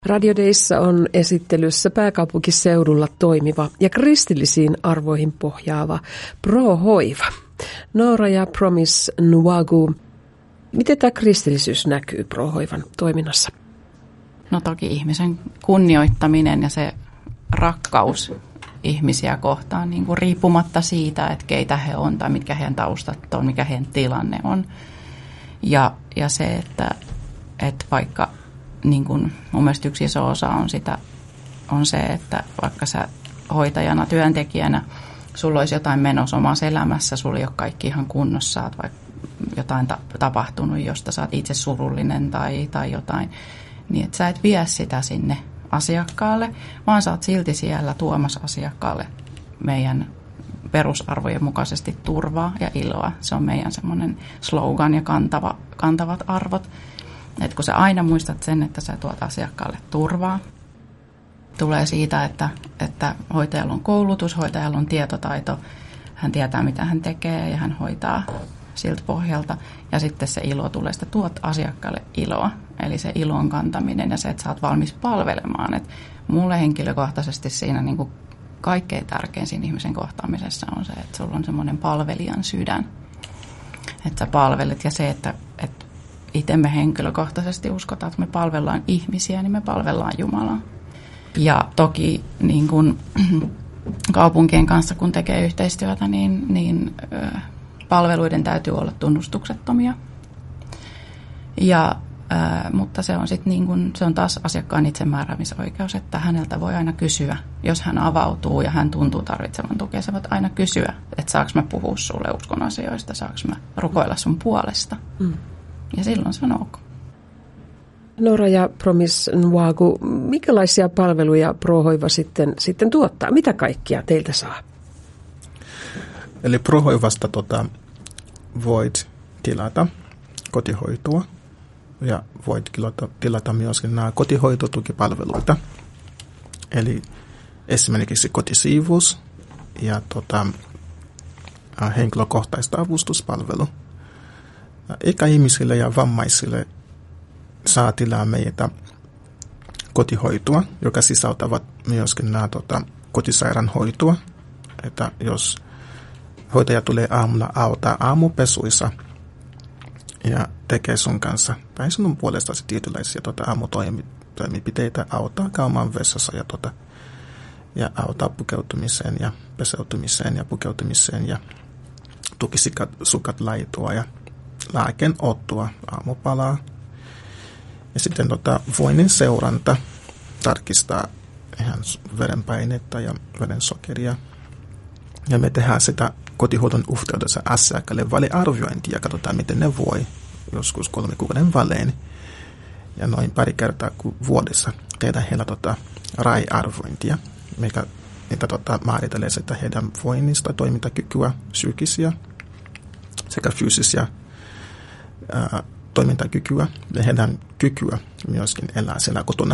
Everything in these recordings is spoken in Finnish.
Radio Dayssa on esittelyssä pääkaupunkiseudulla toimiva ja kristillisiin arvoihin pohjaava Pro-hoiva. Noora ja Promise Nwagu. Miten tämä kristillisyys näkyy Pro-hoivan toiminnassa? No toki ihmisen kunnioittaminen ja se rakkaus ihmisiä kohtaan niin kuin riippumatta siitä, että keitä he on tai mitkä heidän taustat on, mikä heidän tilanne on. Ja se, että vaikka niin kuin mun mielestä yksi iso osa on se, että vaikka sä hoitajana, työntekijänä, sulla olisi jotain menossa omassa elämässä, sulla ei ole kaikki ihan kunnossa, oot vaikka jotain tapahtunut, josta sä oot itse surullinen tai jotain, niin että sä et vie sitä sinne asiakkaalle, vaan sä oot silti siellä tuomassa asiakkaalle meidän perusarvojen mukaisesti turvaa ja iloa. Se on meidän semmoinen slogan ja kantavat arvot. Että kun sä aina muistat sen, että sä tuot asiakkaalle turvaa, tulee siitä, että hoitajalla on koulutus, hoitajalla on tietotaito, hän tietää mitä hän tekee ja hän hoitaa siltä pohjalta. Ja sitten se ilo tulee, että tuot asiakkaalle iloa, eli se ilon kantaminen ja se, että sä oot valmis palvelemaan. Et mulle henkilökohtaisesti siinä niin kuin kaikkein tärkein siinä ihmisen kohtaamisessa on se, että sulla on semmoinen palvelijan sydän. Että sä palvelet ja se, että itse me henkilökohtaisesti uskotaan, että me palvellaan ihmisiä, niin me palvellaan Jumalaa. Ja toki niin kun kaupunkien kanssa, kun tekee yhteistyötä, niin palveluiden täytyy olla tunnustuksettomia. Mutta se on sitten niin kun, se on taas asiakkaan itsemääräämisoikeus, että häneltä voi aina kysyä, jos hän avautuu ja hän tuntuu tarvitsevan tukea, sä voit aina kysyä, että saanko mä puhua sulle uskon asioista, saanko mä rukoilla sun puolesta. Ja silloin se on ok. Noora ja Promise Nwagu, minkälaisia palveluja Pro-hoiva sitten tuottaa? Mitä kaikkia teiltä saa? Eli Pro-hoivasta voit tilata kotihoitoa ja voit tilata myöskin nämä kotihoitotukipalveluita. Eli esimerkiksi kotisiivous ja henkilökohtaista avustuspalvelu. Ikäihmisille ja vammaisille saa tilaa meitä kotihoitoa, joka sisältävät myöskin nämä kotisairaanhoitoa. Että jos hoitaja tulee aamulla auttaa aamupesuissa ja tekee sun kanssa tai sinun puolestasi tietynlaisia aamutoimenpiteitä, auttaa käymään vessassa ja auttaa pukeutumiseen ja peseytymiseen ja pukeutumiseen ja tukisukat laitoa ja lääkeen ottoa, aamupalaa. Ja sitten voinnin seuranta tarkistaa ihan verenpainetta ja verensokeria. Ja me tehdään sitä kotihoidon yhteydessä asiakkaalle väliarviointia ja katsotaan, miten ne voi joskus 3 kuukauden välein. Ja noin pari kertaa vuodessa tehdään heillä RAI-arviointia, mikä niitä määrittelee sitä heidän voinnista, toimintakykyä, psyykkisiä sekä fyysisiä toimintakykyä ja heidän kykyä myöskin elää siellä kotona.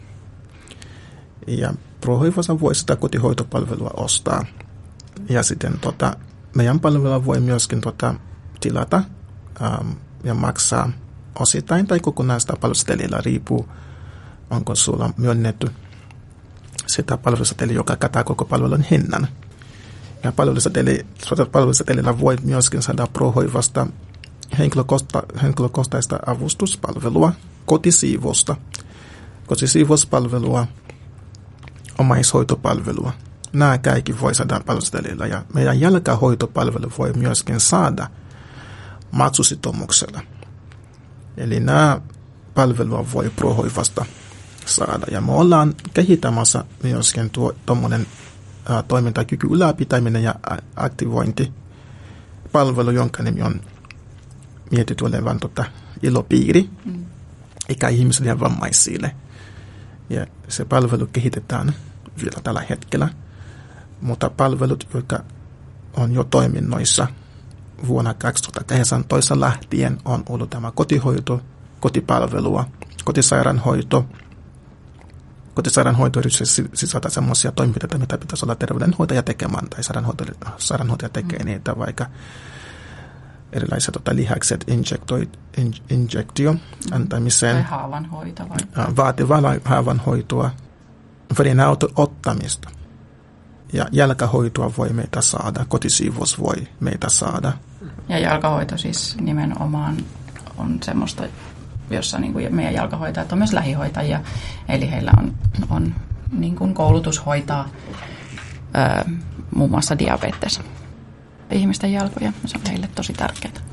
Ja Pro-hoivassa voi sitä kotihoitopalvelua ostaa. Ja sitten meidän palvelua voi myöskin tilata ja maksaa osittain tai kokonaista palvelusetelillä, riippuu onko sulla myönnetty sitä palveluseteliä, joka kattaa koko palvelun hinnan. Ja palvelusetelillä voi myöskin saada Pro-hoivasta henkilökohtaista avustuspalvelua, kotisiivouspalvelua, omaishoitopalvelua. Nämä kaikki voi saada palvelusetelillä ja meidän jälkihoitopalvelu voi myöskin saada maksusitoumuksella. Eli nämä palvelua voi Pro-hoivasta saada ja me ollaan kehittämässä myöskin tuommoinen toimintakyky ylläpitäminen ja aktivointipalvelu, jonka nimi on mietitty olevan ilopiiri ikäihmisille ja vammaisille. Ja se palvelu kehitetään vielä tällä hetkellä, mutta palvelut, jotka on jo toiminnoissa vuonna 2018 lähtien, on ollut tämä kotihoito, kotipalvelua, kotisairaanhoito. Kotisairaanhoito sisältää sellaisia toimenpiteitä, mitä pitäisi olla terveydenhoitaja tekemään, tai sairaanhoitaja tekee niitä, vaikka erilaiset lihakset injektio antamiseen. Tai haavanhoito. Vaativaa haavanhoitoa, verenauton ottamista. Ja jalkahoitoa voi meitä saada, kotisiivous voi meitä saada. Ja jalkahoito siis nimenomaan on semmoista, jossa niin kuin meidän jalkahoitajat on myös lähihoitajia, eli heillä on niin kuin koulutus hoitaa muun muassa diabetes ihmisten jalkoja. Se on heille tosi tärkeää.